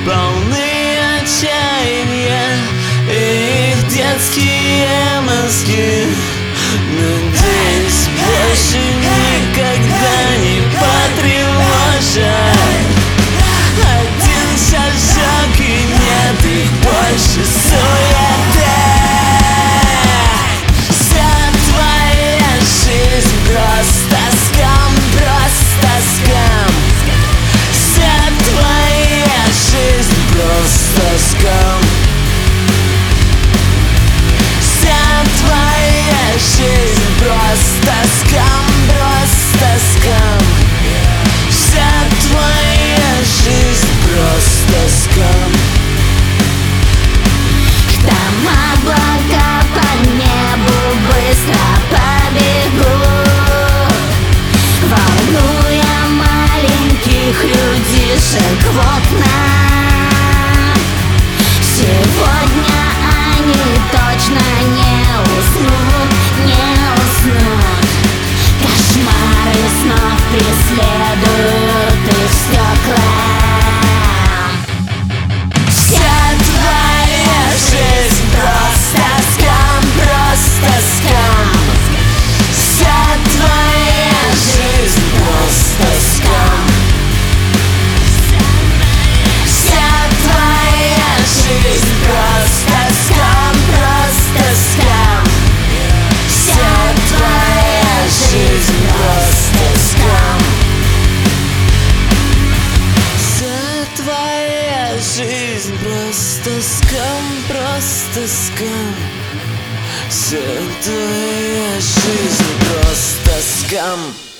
полны отчаяния и их детские мозги. Надеюсь, больше никогда не потревожат. Один шажок и нет их больше суеты. Вся твоя жизнь просто скам, просто скам. Вся твоя жизнь просто скам. Вся твоя жизнь просто скам, просто скам. Вся твоя жизнь просто скам. Там облака по небу быстро побегут, волнуя маленьких людишек в окна. Сегодня они точно не уснут, не уснут. Кошмары снов преследуют их стекла. Вся твоя жизнь просто скам, просто скам. Вся твоя жизнь просто скам. Вся твоя жизнь просто скам, просто скам. Вся твоя жизнь просто скам. Вся твоя жизнь просто скам, просто скам. Вся твоя жизнь просто скам.